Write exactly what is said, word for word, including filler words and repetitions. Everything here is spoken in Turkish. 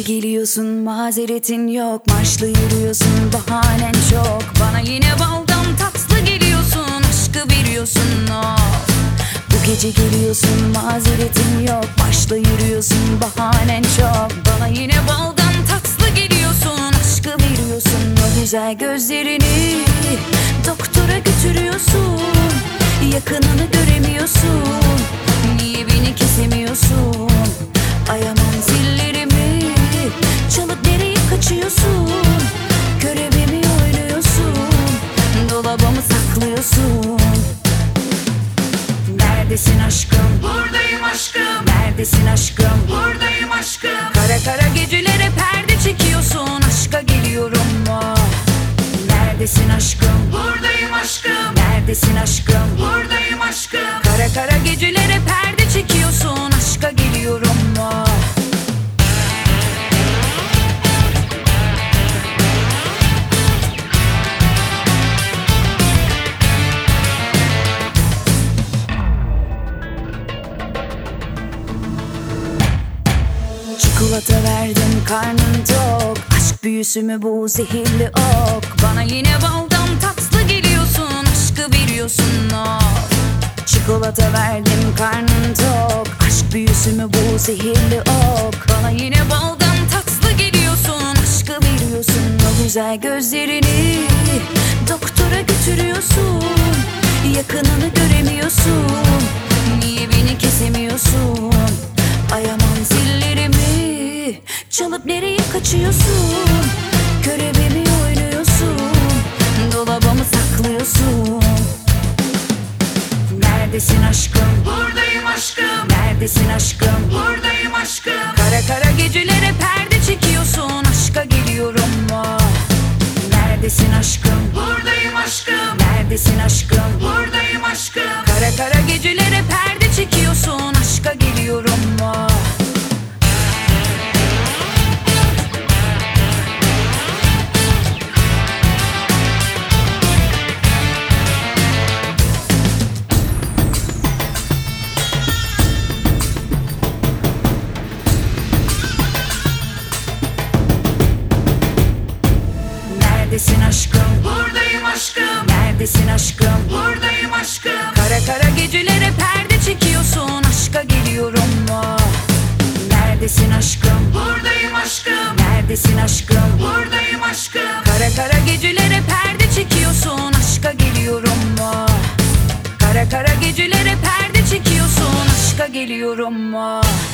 geliyorsun, mazeretin yok. Marşlı yürüyorsun, bahanen çok. Bana yine baldan tatlı geliyorsun, aşkı veriyorsun of. Bu gece geliyorsun, mazeretin yok. Marşlı yürüyorsun, bahanen çok. Bana yine baldan tatlı geliyorsun, aşkı veriyorsun. O güzel gözlerini doktora götürüyorsun. Yakınını göremiyorsun, niye beni kesemiyorsun? Ay aman zillerimi çalıp nereye kaçıyorsun? Görevimi oynuyorsun, dolabımı saklıyorsun. Neredesin aşkım? Buradayım aşkım. Neredesin aşkım? Buradayım aşkım. Kara kara gecelere perde çekiyorsun, aşka geliyorum mu? Neredesin aşkım? Buradayım aşkım. Neredesin aşkım? Buradayım aşkım. Kara kara gecelere perde çekiyorsun, aşka geliyorum mu? Çikolata verdim, karnım tok. Aşk büyüsü mü bu, zehirli ok? Bana yine baldan tatlı geliyorsun, aşkı veriyorsun of. Çikolata verdim, karnım tok. Aşk büyüsü mü bu, zehirli ok? Bana yine baldan tatlı geliyorsun, aşkı veriyorsun. O güzel gözlerini doktora götürüyorsun. Yakınını göremiyorsun, niye beni kesemiyorsun? Ay aman zillerimi çalıp nereye kaçıyorsun? Görevimi oynuyorsun, dolabımı saklıyorsun. Neredesin aşkım? Buradayım aşkım. Neredesin aşkım? Buradayım aşkım. Kara kara gecelere perde çekiyorsun, aşka geliyorum mu? Neredesin aşkım? Buradayım aşkım. Neredesin aşkım? Buradayım aşkım. Kara kara gecelere perde çekiyorsun, aşka geliyorum mu? Neredesin aşkım? Buradayım aşkım. Neredesin aşkım? Buradayım aşkım. Kara kara gecelere perde çekiyorsun, aşka geliyorum mu? Neredesin aşkım? Buradayım aşkım. Neredesin aşkım? Buradayım aşkım. Kara kara gecelere perde çekiyorsun, aşka geliyorum mu? Kara kara gecelere perde çekiyorsun, aşka geliyorum mu?